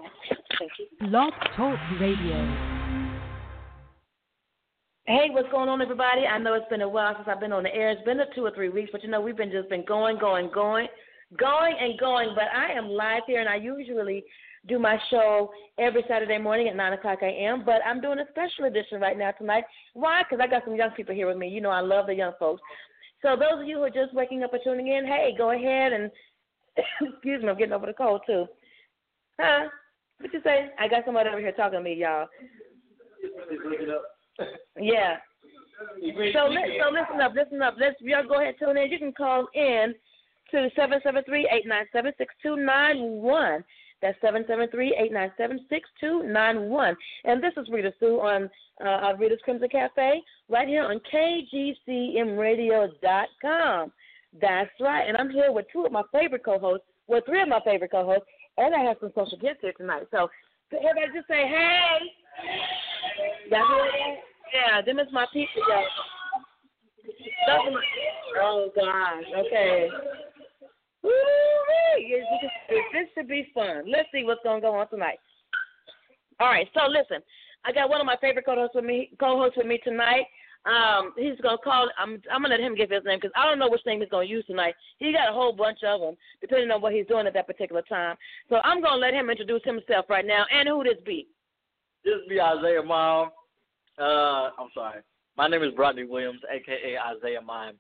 Thank you. Blog Talk Radio. Hey, what's going on, everybody? I know it's been a while since I've been on the air. It's been 2 or 3 weeks, but we've been going. But I am live here, and I usually do my show every Saturday morning at 9 o'clock a.m., but I'm doing a special edition right now tonight. Why? Because I got some young people here with me. I love the young folks. So those of you who are just waking up or tuning in, hey, go ahead and, excuse me, I'm getting over the cold, too. Huh? What you say? I got somebody over here talking to me, y'all. Yeah. So listen up. Y'all go ahead and tune in. You can call in to 773-897-6291. That's 773-897-6291. And this is Rita Sue on Rita's Crimson Cafe right here on KGCMradio.com. That's right. And I'm here with 3 of my favorite co-hosts, and I have some special guests here tonight. So everybody just say, hey. Y'all hear that? Yeah, them is my people, y'all. Oh, gosh. Okay. Woo-wee. This should be fun. Let's see what's going to go on tonight. All right, so listen. I got one of my favorite co-hosts with me tonight. He's going to call. I'm going to let him give his name because I don't know which name he's going to use tonight. He got a whole bunch of them, depending on what he's doing at that particular time. So I'm going to let him introduce himself right now. And who this be? This be Isaiah Mime. I'm sorry. My name is Rodney Williams, a.k.a. Isaiah Mime.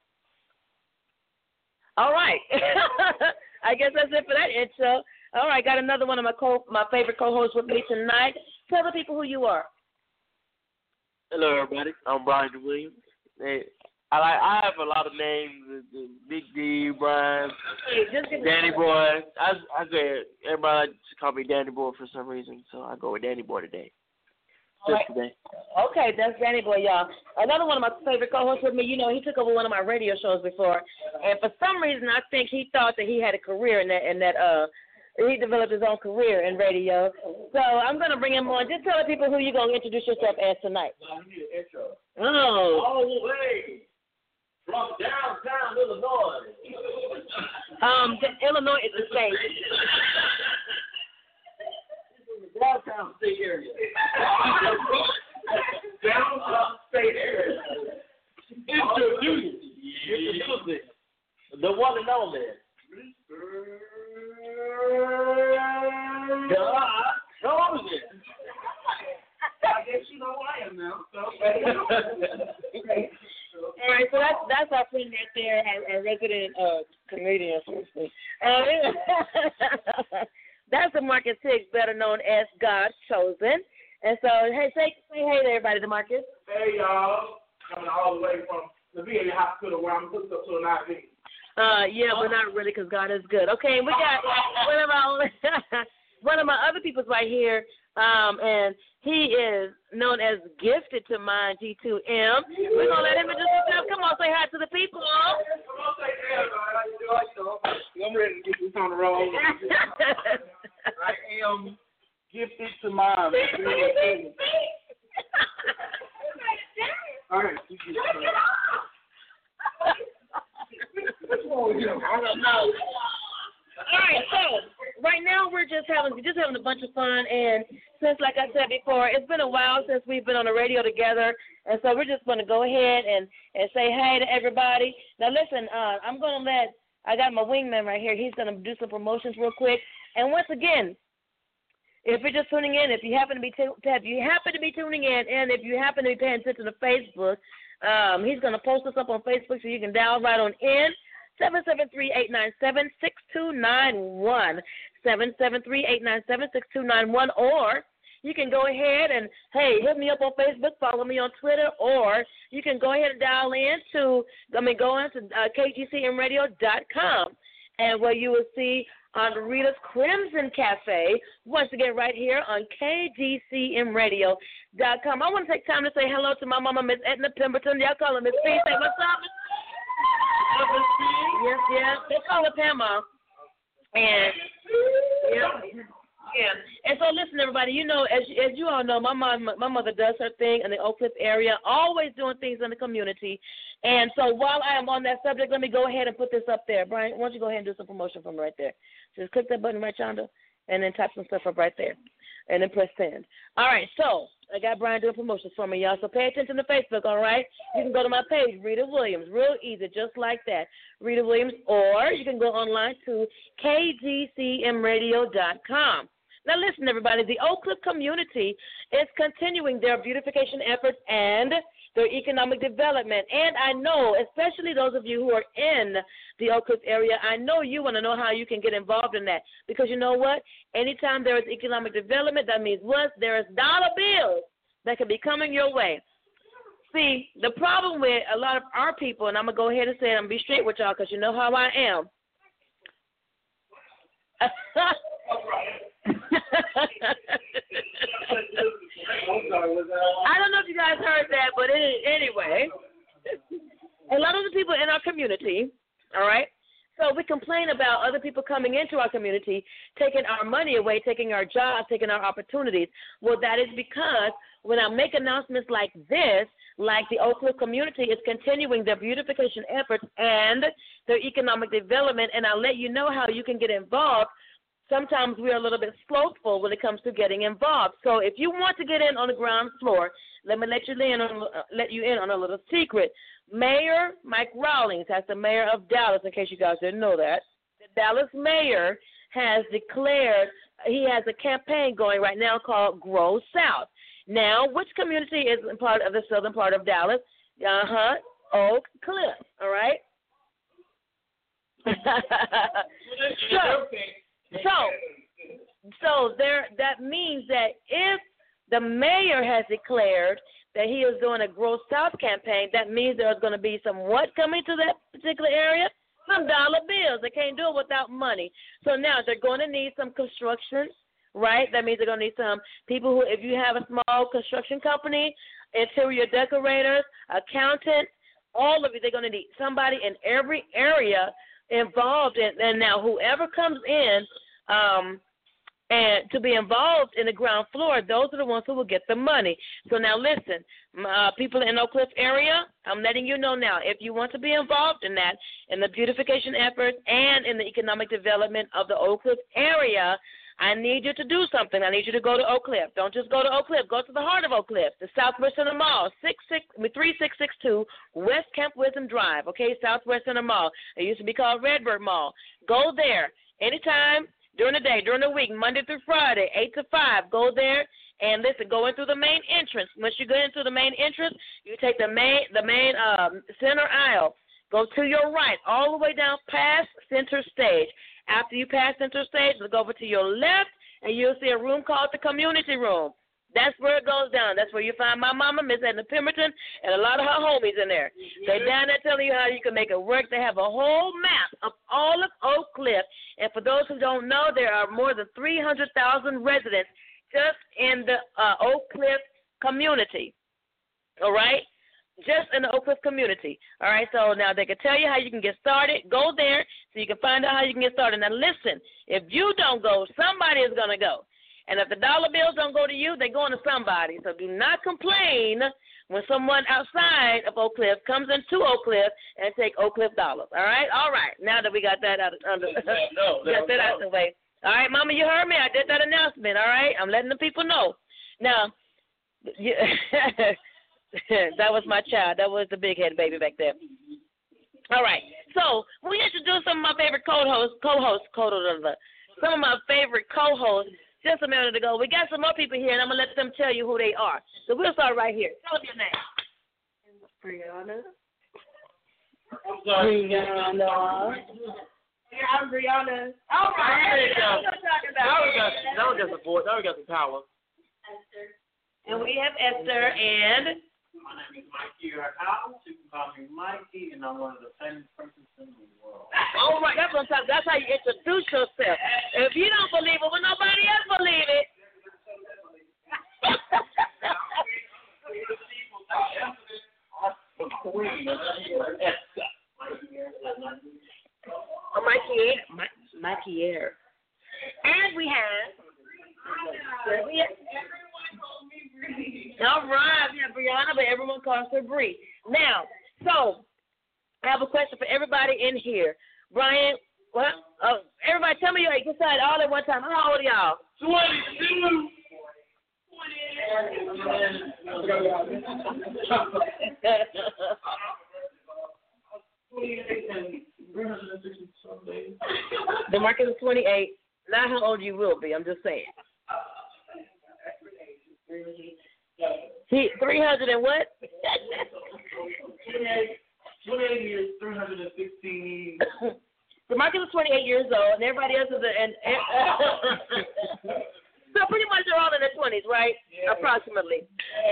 All right. I guess that's it for that intro. All right, got another one of my favorite co-hosts with me tonight. Tell the people who you are. Hello, everybody. I'm Brian Williams. Hey, I have a lot of names: Big D, Brian, Danny Boy. I say everybody likes to call me Danny Boy for some reason, so I go with Danny Boy today. Right. Okay, that's Danny Boy, y'all. Another one of my favorite co-hosts with me, he took over one of my radio shows before, and for some reason I think he thought that he had a career in that he developed his own career in radio. So I'm going to bring him on. Just tell the people who you're going to introduce yourself as tonight. Oh. All the way from downtown Illinois. Illinois is the state. Downtown state area. Downtown state area. Introduce the one and only. How was it? I guess you know who I am now. So. All right, so that's our friend right there, our resident comedian. That's DeMarcus Hicks, better known as God's Chosen. And so, hey, say hey to everybody, DeMarcus. Hey, y'all. Coming all the way from the VA hospital where I'm hooked up to an IV. Yeah, but not really because God is good. Okay, we got one of my other people's right here, and he is known as Gifted to Mind G2M. We're going to let him introduce himself. Come on, say hi to the people. Come on, say hey, I'm ready to get this on the road. I am gifted to mind. All right. What's wrong with you? I don't know. All right, so right now we're just having a bunch of fun, and since, like I said before, it's been a while since we've been on the radio together, and so we're just going to go ahead and say hey to everybody. Now, listen, I got my wingman right here. He's going to do some promotions real quick, and once again, if you're just tuning in, if you happen to be tuning in, and if you happen to be paying attention to Facebook, he's going to post us up on Facebook so you can dial right on in. 773-897-6291, 773-897-6291, or you can go ahead and, hey, hit me up on Facebook, follow me on Twitter, or you can go ahead and go into KGCMradio.com, and where you will see on Rita's Crimson Cafe, once again right here on KGCMradio.com. I want to take time to say hello to my mama, Miss Edna Pemberton. Y'all call her Miss P. Say what's up, Miss Yes. They call her Pamma. And And so listen, everybody. As you all know, my mother does her thing in the Oak Cliff area, always doing things in the community. And so while I am on that subject, let me go ahead and put this up there. Brian, why don't you go ahead and do some promotion from right there? Just click that button right yonder, and then type some stuff up right there. and then press send. All right, so I got Brian doing promotions for me, y'all. So pay attention to Facebook, all right? You can go to my page, Rita Williams, real easy, just like that, Rita Williams, or you can go online to kgcmradio.com. Now, listen, everybody, the Oak Cliff community is continuing their beautification efforts and their economic development. And I know, especially those of you who are in the Oak Cliff area, I know you want to know how you can get involved in that. Because you know what? Anytime there is economic development, that means what? There is dollar bills that can be coming your way. See, the problem with a lot of our people, and I'm going to go ahead and say it, I'm going to be straight with y'all because you know how I am. I don't know if you guys heard that, but anyway, a lot of the people in our community, all right, so we complain about other people coming into our community, taking our money away, taking our jobs, taking our opportunities. Well, that is because when I make announcements like this, like the Oak Cliff community is continuing their beautification efforts and their economic development, and I let you know how you can get involved. Sometimes we are a little bit slowful when it comes to getting involved. So if you want to get in on the ground floor, let me let you in on a little secret. Mayor Mike Rawlings, that's the mayor of Dallas, in case you guys didn't know that. The Dallas mayor has declared he has a campaign going right now called Grow South. Now, which community is part of the southern part of Dallas? Oak Cliff, all right? So that means that if the mayor has declared that he is doing a Grow South campaign, that means there's going to be some what coming to that particular area? Some dollar bills. They can't do it without money. So now they're going to need some construction, right? That means they're going to need some people who, if you have a small construction company, interior decorators, accountant, all of you, they're going to need somebody in every area involved in. And now whoever comes in and to be involved in the ground floor, those are the ones who will get the money. So now listen, people in Oak Cliff area, I'm letting you know now, if you want to be involved in that, in the beautification efforts and in the economic development of the Oak Cliff area, I need you to do something. I need you to go to Oak Cliff. Don't just go to Oak Cliff. Go to the heart of Oak Cliff, the Southwest Center Mall, 3662 West Camp Wisdom Drive, okay, Southwest Center Mall. It used to be called Redbird Mall. Go there anytime during the day, during the week, Monday through Friday, 8 to 5. Go there and listen, go in through the main entrance. Once you go into the main entrance, you take the main center aisle. Go to your right, all the way down past center stage. After you pass center stage, look over to your left, and you'll see a room called the community room. That's where it goes down. That's where you find my mama, Miss Edna Pemberton, and a lot of her homies in there. They're down there telling you how you can make it work. They have a whole map of all of Oak Cliff. And for those who don't know, there are more than 300,000 residents just in the Oak Cliff community. All right? Just in the Oak Cliff community. All right, so now they can tell you how you can get started. Go there so you can find out how you can get started. Now, listen, if you don't go, somebody is going to go. And if the dollar bills don't go to you, they're going to somebody. So do not complain when someone outside of Oak Cliff comes into Oak Cliff and take Oak Cliff dollars. All right? All right. Now that we got that out of the way. All right, Mama, you heard me. I did that announcement. All right? I'm letting the people know. Now, that was my child. That was the big-headed baby back there. All right. So we introduced some of my favorite co-hosts, some of my favorite co-hosts just a minute ago. We got some more people here, and I'm going to let them tell you who they are. So we'll start right here. Tell them your name. Brianna. Brianna. Yeah, I'm Brianna. All right. Now we got some voice. Now we got some power. Esther. And we have Esther and... My name is Mikey House. You can call me Mikey, and I'm one of the famous persons in the world. All right, that's how you introduce yourself. If you don't believe it, well, nobody else believe it. Mikey Air. And we have... All right, we have Brianna, but everyone calls her Bree. Now, so I have a question for everybody in here. Brian, what? Everybody tell me your age. Decide all at one time. How old are y'all? 22. The market is 28. Not how old you will be. I'm just saying. He 300 and what? 28 years, 316. The market is 28 years old, and everybody else is so pretty much they're all in their 20s, right? Yeah. Approximately.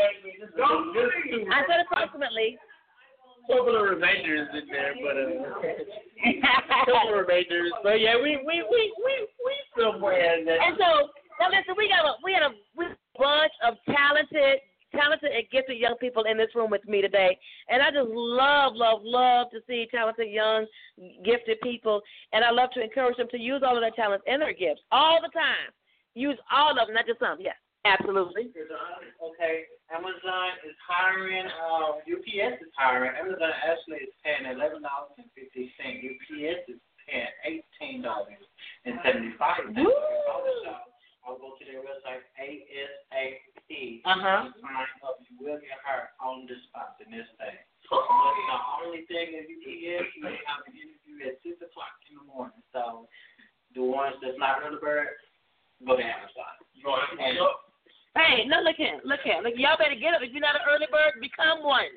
I said approximately. Couple of remainders in there, but couple of remainders. But yeah, we somewhere in there. And so now listen, we got a bunch of talented and gifted young people in this room with me today, and I just love to see talented, young, gifted people, and I love to encourage them to use all of their talents and their gifts all the time. Use all of them, not just some. Yes, absolutely. Okay. Amazon is hiring. UPS is hiring. Amazon actually is paying $11.50. UPS is paying $18.75. I'll go to their website, ASAP. Sign up. You will get hired on the spot the next day. The only thing is UPS, you have an interview at 6 o'clock in the morning. So the ones that's not early bird, go to Amazon. Hey, no, look here. Look, y'all better get up. If you're not an early bird, become one.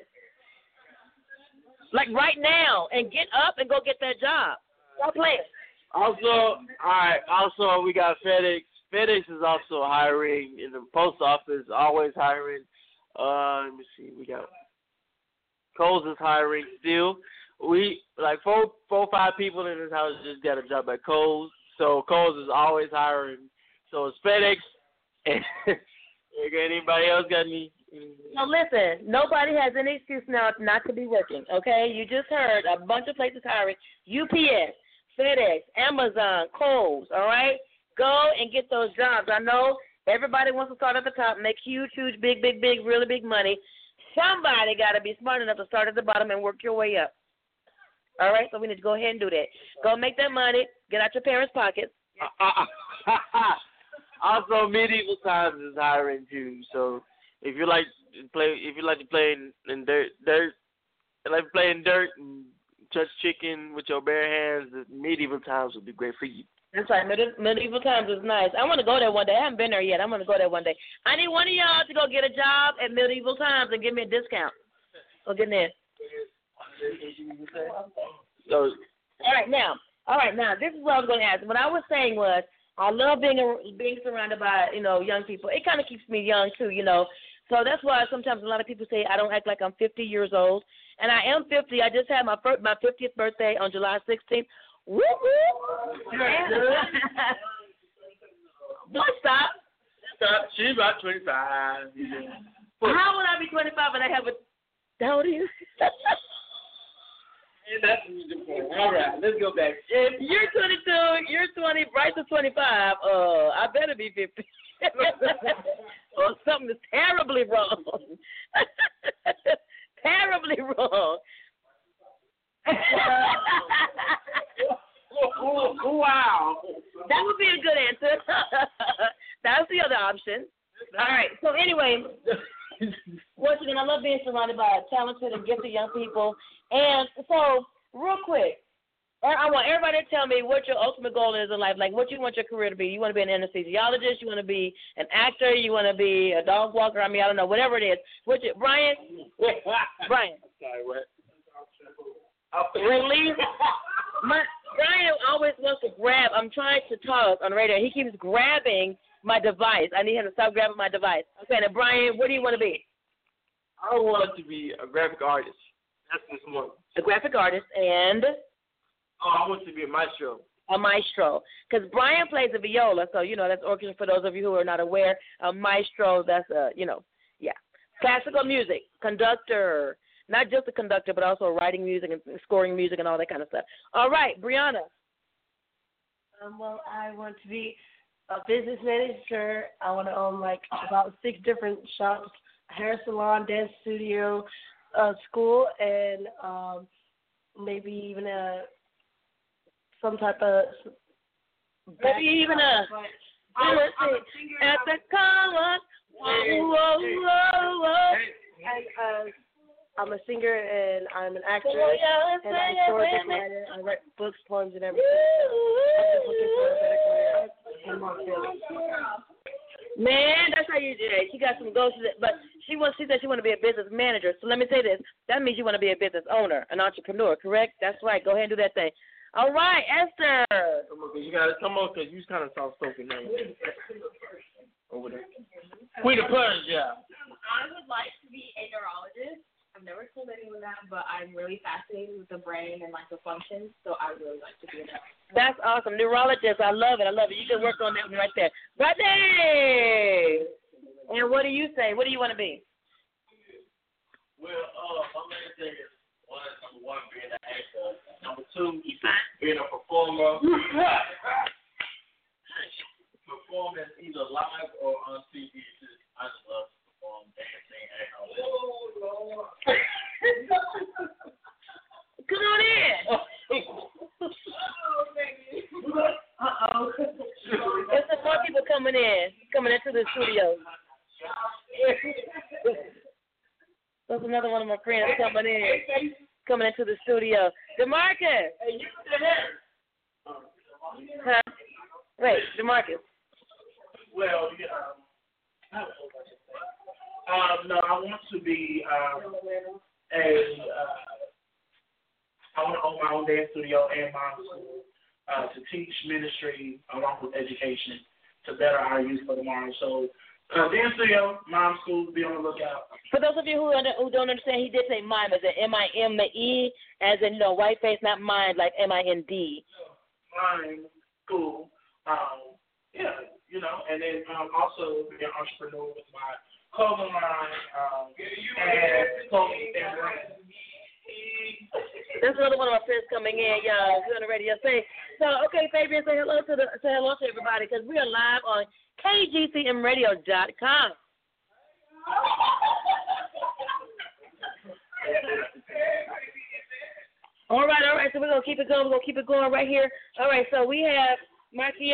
Like right now, and get up and go get that job. Stop playing. Also, we got FedEx. FedEx is also hiring in the post office, always hiring. Let me see, we got Kohl's is hiring still. We like four, 5 people in this house just got a job at Kohl's. So Kohl's is always hiring. So it's FedEx. Anybody else got any? No, listen. Nobody has any excuse now not to be working. Okay, you just heard a bunch of places hiring. UPS, FedEx, Amazon, Kohl's. All right, go and get those jobs. I know everybody wants to start at the top, make huge, big, really big money. Somebody got to be smart enough to start at the bottom and work your way up. All right, so we need to go ahead and do that. Go make that money. Get out your parents' pockets. Also, Medieval Times is hiring too. So if you like to play in dirt, like playing dirt and touch chicken with your bare hands, the Medieval Times would be great for you. That's right. Medieval Times is nice. I want to go there one day. I haven't been there yet. I'm going to go there one day. I need one of y'all to go get a job at Medieval Times and give me a discount. Go get in there. So, all right, now, this is what I was going to ask. What I was saying was, I love being surrounded by, young people. It kind of keeps me young, too, So that's why sometimes a lot of people say I don't act like I'm 50 years old. And I am 50. I just had my 50th birthday on July 16th. Woo woo! Boy, stop. She's about 25. How would I be 25 and I have a... How old are you? All right, let's go back. If you're 22, you're 20, Bryce is 25, I better be 50. Or something is terribly wrong. Terribly wrong. Wow. That would be a good answer. That's the other option. All right, so anyway... Once again, I love being surrounded by talented and gifted young people. And so, real quick, I want everybody to tell me what your ultimate goal is in life, like what you want your career to be. You want to be an anesthesiologist, you want to be an actor, you want to be a dog walker, I don't know, whatever it is. Brian? Brian. Sorry, what? Release. Brian always wants to grab. I'm trying to talk on the radio. He keeps grabbing my device. I need him to stop grabbing my device. Okay, now, Brian, what do you want to be? I want to be a graphic artist. That's just one. A graphic artist and? I want to be a maestro. A maestro. Because Brian plays the viola, so, that's orchestra for those of you who are not aware. A maestro, that's, classical music, conductor. Not just a conductor, but also writing music and scoring music and all that kind of stuff. All right, Brianna. Well, I want to be a business manager. I want to own about 6 different shops, hair salon, dance studio, school, and maybe even some type of maybe even at the color. Whoa. I'm a singer and I'm an actress and I'm a storybook writer. I write books, poems, and everything. I'm just looking for a better career and more feelings. Man, that's how you do it. She got some goals, but she said she want to be a business manager. So let me say this. That means you want to be a business owner, an entrepreneur, correct? That's right. Go ahead and do that thing. All right, Esther. You got to come on because you kind of soft-spoken now. Over there. Queen of Punch, yeah. I would like to be a neurologist. I've never told anyone that, but I'm really fascinated with the brain and like the functions, so I would really like to be a neurologist. That's awesome. Neurologist, I love it. You can work on that one right there. Brittany! And what do you say? What do you want to be? Well, my main thing is number one, being an actor. Number two, being a performer. Performing either live or on TV. I just love to perform, dancing, acting. Oh, Lord. Come on in. Uh-oh. There's some more people coming into the studio. There's another one of my friends coming into the studio. DeMarcus. Hey, you there? Huh? Wait, DeMarcus. Well, yeah. No, I want to be I want to own my own dance studio and mom school to teach ministry along with education to better our youth for tomorrow. So, dance studio, mom school, be on the lookout. For those of you who don't understand, he did say mime. Is it M-I-M-E, as in, white face, not mind, like M-I-N-D. Mime school, and then also be an entrepreneur with my clothing line and clothing and brand. There's another one of our friends coming in, y'all. We're on the radio. Okay, Fabian, say hello to everybody because we are live on KGCMradio.com. All right. So we're gonna keep it going. We're gonna keep it going right here. All right. So we have Mikey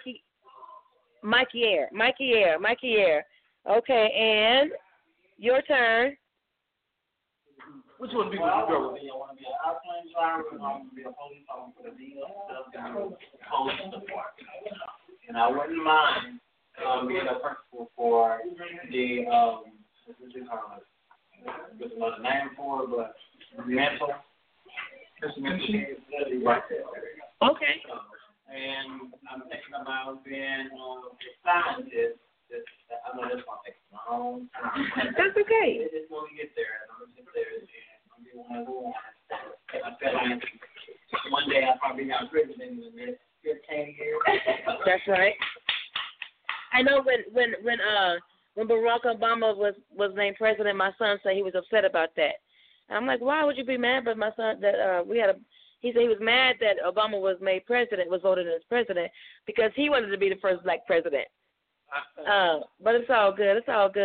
Air. Okay, and your turn. Which one be with you, girl? I want to be an airplane driver, and I want to be a police officer for the deal stuff down police department. And I wouldn't mind being a principal for the what's the name for it, but mental. Just mental capability right there. Okay. And I'm thinking about being a scientist. I know that's going to take a long time. That's okay. Just when we get there, and I'm going to get there, and I'm going to be one of the ones. I feel like one day I'll probably be president in the next 15 years. That's right. I know when Barack Obama was named president, my son said he was upset about that. And I'm like, why would you be mad? But my son that he said he was mad that Obama was made president, was voted as president because he wanted to be the first black president. But it's all good.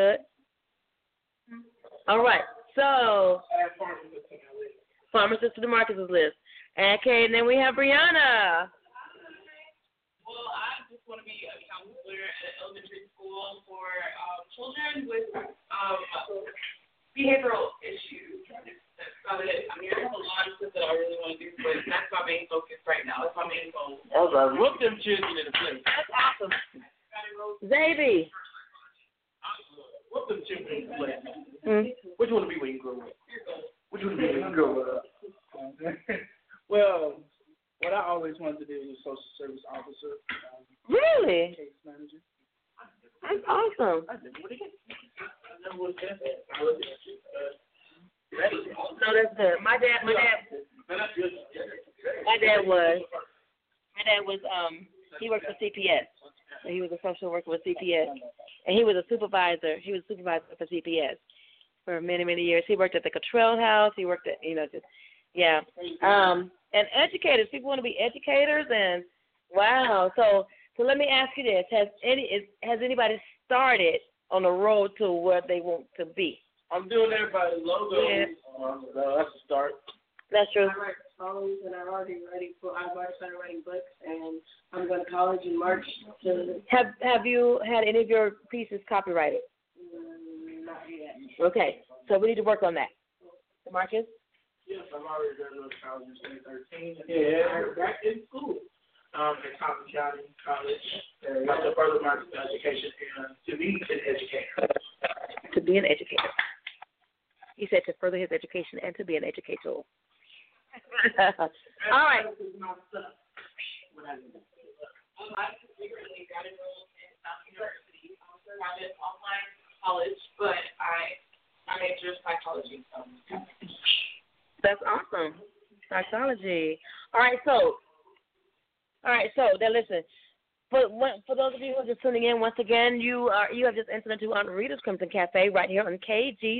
All right. So, pharmacist to DeMarcus' list. Okay, and then we have Brianna. Well, I just want to be a counselor at an elementary school for children with behavioral issues. That's about it. I mean, I have a lot of stuff that I really want to do, but that's my main focus right now. That's my main goal. All right, whoop them children in the place. That's awesome. Zaby. What them children in the place? What you want to be when you grow up? Well, what I always wanted to do was social service officer. Really? Case manager. That's awesome. No, that's good. My dad was he worked for CPS. So he was a social worker with CPS, and he was a supervisor. He was a supervisor for CPS for many, many years. He worked at the Cottrell House. He worked at and educators. People want to be educators, and wow. So let me ask you this: has anybody started on the road to where they want to be? I'm doing everybody's logo. Yeah. That's a start. That's true. I write songs, and I've already started writing books, and I'm going to college in March. Have you had any of your pieces copyrighted? Not yet. Okay. So we need to work on that. Marcus? Yes, I've already graduated college in 2013. Yeah, I'm back in school at Thompson County College. Like to further my education and to be an educator. To be an educator. He said to further his education and to be an educator. All right. I secretly got enrolled in South University. I also got an online college, but I major in psychology. So. That's awesome. Psychology. All right, so now listen. For those of you who are just tuning in, once again, you have just entered into Aunt Rita's Crimson Cafe right here on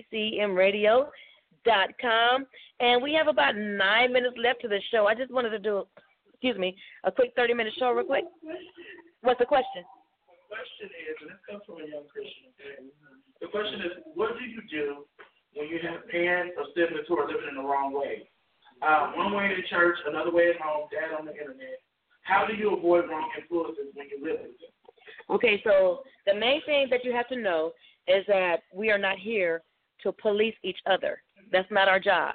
KGCMradio.com, and we have about 9 minutes left to the show. I just wanted to do, a quick 30-minute show real quick. What's the question? The question is, and this comes from a young Christian, okay? The question is, what do you do when you have parents or siblings who are living in the wrong way? One way in church, another way at home, dad on the internet. How do you avoid wrong influences when you live with them? Okay, so the main thing that you have to know is that we are not here to police each other. That's not our job.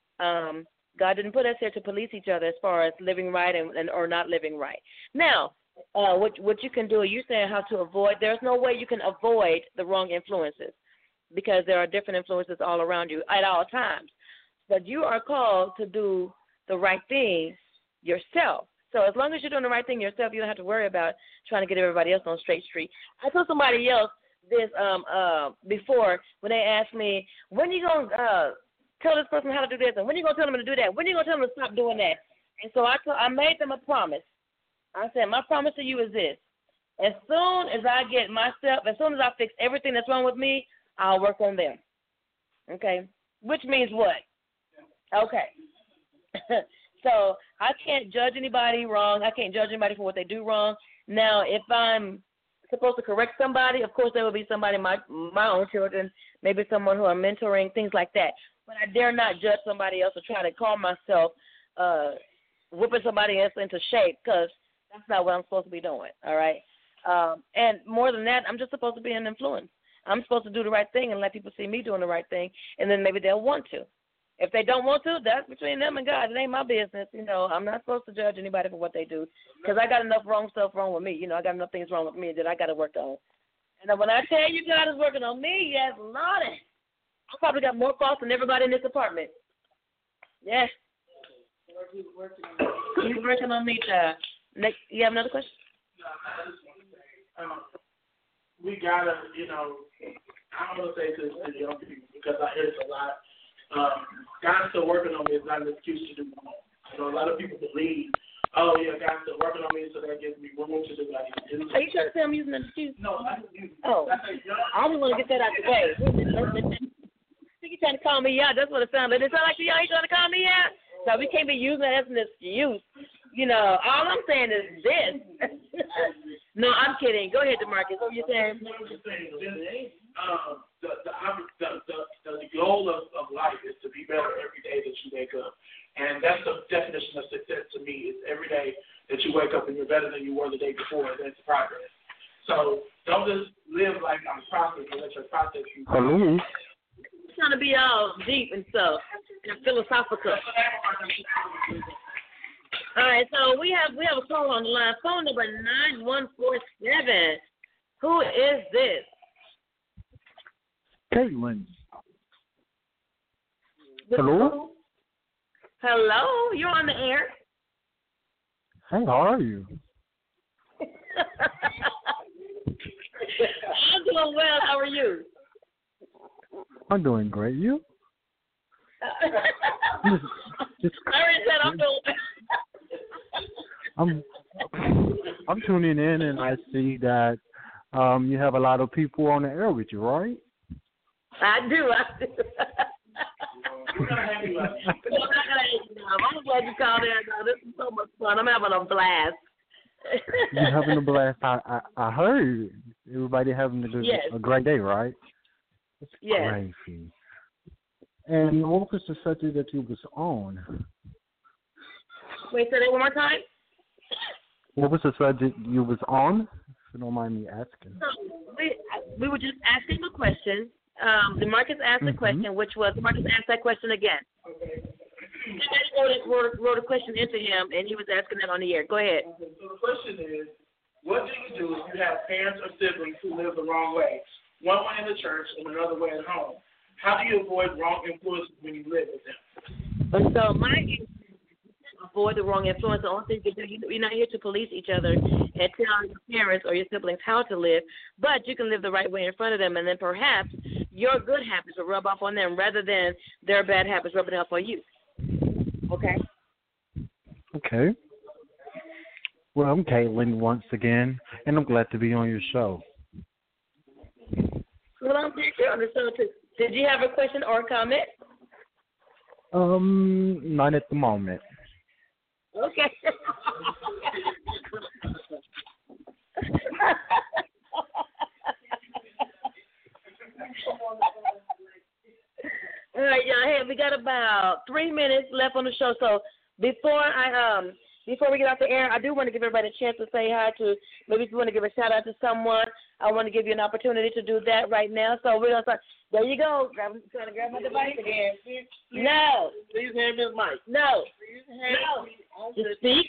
God didn't put us here to police each other as far as living right and or not living right. Now, what you can do, you're saying how to avoid. There's no way you can avoid the wrong influences because there are different influences all around you at all times. But you are called to do the right thing yourself. So as long as you're doing the right thing yourself, you don't have to worry about trying to get everybody else on straight street. I told somebody else this before when they asked me, when are you going to tell this person how to do this, and when are you going to tell them to do that? When are you going to tell them to stop doing that? And so I made them a promise. I said, my promise to you is this. As soon as I get myself, as soon as I fix everything that's wrong with me, I'll work on them. Okay? Which means what? Okay. So I can't judge anybody wrong. I can't judge anybody for what they do wrong. Now, if I'm supposed to correct somebody, of course there will be somebody, my own children, maybe someone who I'm mentoring, things like that. But I dare not judge somebody else or try to call myself whipping somebody else into shape because that's not what I'm supposed to be doing, all right? And more than that, I'm just supposed to be an influence. I'm supposed to do the right thing and let people see me doing the right thing, and then maybe they'll want to. If they don't want to, that's between them and God. It ain't my business. I'm not supposed to judge anybody for what they do because I got enough wrong stuff wrong with me. I got enough things wrong with me that I got to work on. And when I tell you God is working on me, yes, Lord, I probably got more faults than everybody in this apartment. Yes. He's working on me, child. Next, you have another question? We got to, I don't want to say to young people because I hear this a lot. God's still working on me is not an excuse to do wrong. A lot of people believe, oh, yeah, God's still working on me, so that gives me room to do what I need to do. Are you trying to say I'm using an excuse? No, I don't use it. Oh, I only want to get that out the way. I think you're trying to call me out. That's what it sounds like. It sound like y'all ain't trying to call me out? So we can't be using that as an excuse. All I'm saying is this. No, I'm kidding. Go ahead, DeMarcus. What were you saying? The goal of life is to be better every day that you wake up. And that's the definition of success to me, is every day that you wake up and you're better than you were the day before. That's progress. So don't just live like I'm process and let your process be. Hello. Trying to be all deep and stuff and philosophical. All right, so we have a call on the line. Phone number 9147. Who is this? Caitlin. Hello? Hello, you're on the air. Hey, how are you? I'm doing well. How are you? I'm doing great. You? Just I already said I'm doing I'm tuning in and I see that you have a lot of people on the air with you, right? I do. I'm glad you called in. This is so much fun. I'm having a blast. You're having a blast. I heard everybody having a great day, right? It's crazy. And what was the subject that you was on? Wait, say that one more time. What was the subject you was on? If you don't mind me asking. So we were just asking a question. DeMarcus asked a question, which was, DeMarcus asked that question again. Okay. Somebody wrote a question into him, and he was asking that on the air. Go ahead. Okay, so the question is, what do you do if you have parents or siblings who live the wrong way? One way in the church and another way at home. How do you avoid wrong influences when you live with them? So avoid the wrong influence. The only thing you can do, you're not here to police each other and tell your parents or your siblings how to live, but you can live the right way in front of them, and then perhaps your good habits will rub off on them rather than their bad habits rubbing off on you. Okay? Okay. Well, I'm Caitlin once again, and I'm glad to be on your show. Well, I'm here on the show too. Did you have a question or a comment? Not at the moment. Okay. All right, y'all. Hey, we got about 3 minutes left on the show. So before we get off the air, I do want to give everybody a chance to say hi to. Maybe if you want to give a shout out to someone, I want to give you an opportunity to do that right now. So we're gonna start. There you go. Trying to grab my device again. No. Please hand me the mic. No. No. Just speak.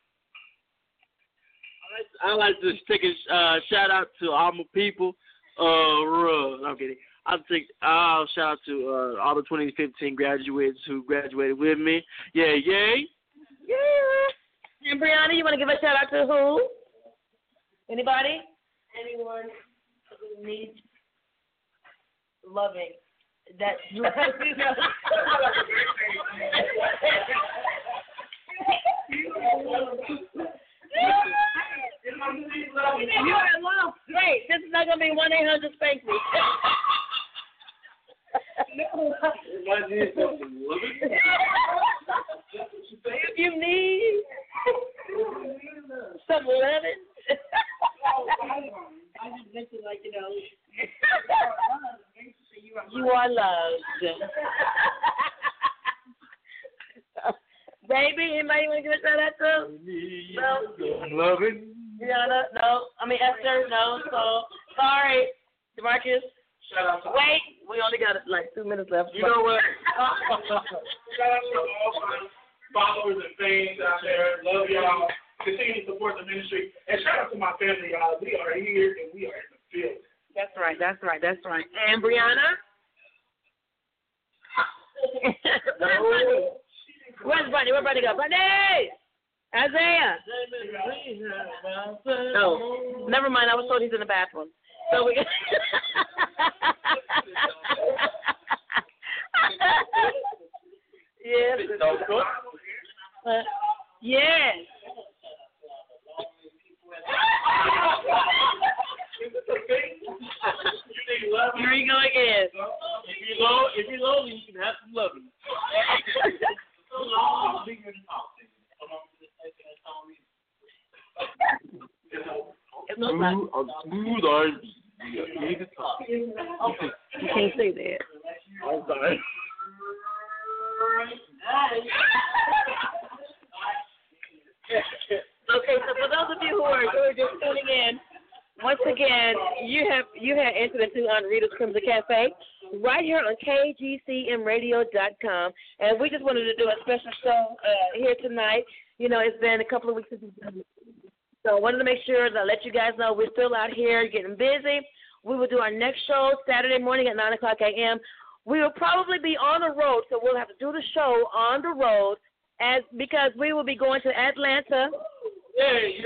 I like to take a shout out to all my people. I'm kidding. I'll shout out to all the 2015 graduates who graduated with me. Yay, yay. Yeah. And Brianna, you want to give a shout out to who? Anybody? Anyone who needs loving. That you are alone. Great. This is not going to be 1-800 Spank Me. If you need some loving. I just mentioned, like, you know, you are loved. Baby, anybody want to give a shout out to? No. Loving. Brianna, no. I mean, Esther, no. So, sorry. DeMarcus. Shout out to Wait, we only got like 2 minutes left. You know what? Shout out to all my followers and fans out there. Love y'all. Continue to support the ministry. And shout out to my family, y'all. We are here and we are in the field. That's right. And Brianna? Where's Buddy? Where'd Buddy go? Buddy! Isaiah! No, never mind. I was told he's in the bathroom. So we. Yes. Yes. Here we go again. If you're lonely, you can have some loving. Smooth R&B. You can't say that. I'm sorry. Okay, so for those of you who are just tuning in, once again, you have entered into Rita's Crimson Cafe right here on KGCMradio.com, and we just wanted to do a special show here tonight. You know, it's been a couple of weeks since we've done it. So I wanted to make sure to let you guys know we're still out here getting busy. We will do our next show Saturday morning at 9 o'clock a.m. We will probably be on the road, so we'll have to do the show on the road because we will be going to Atlanta. Yay!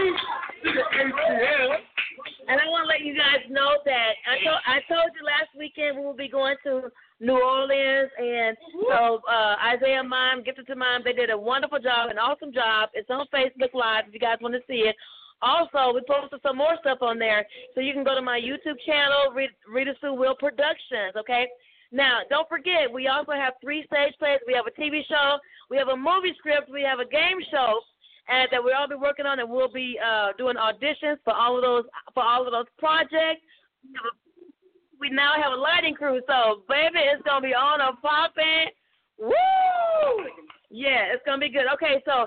And I want to let you guys know that I told you last weekend we will be going to New Orleans, and so Isaiah Mime, Gifted to Mime, they did a wonderful job, an awesome job. It's on Facebook Live if you guys want to see it. Also, we posted some more stuff on there, so you can go to my YouTube channel, Rita Sue Will Productions, okay? Now, don't forget, we also have 3 stage plays. We have a TV show, we have a movie script, we have a game show, and that we'll all be working on, and we'll be doing auditions for all of those projects. We now have a lighting crew, so baby, it's gonna be on a popping. Woo! Yeah, it's gonna be good. Okay, so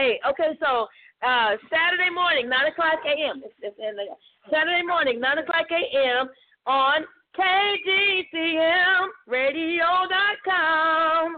Saturday morning, 9 o'clock a.m. Saturday morning, 9 o'clock a.m. on KGCMradio.com.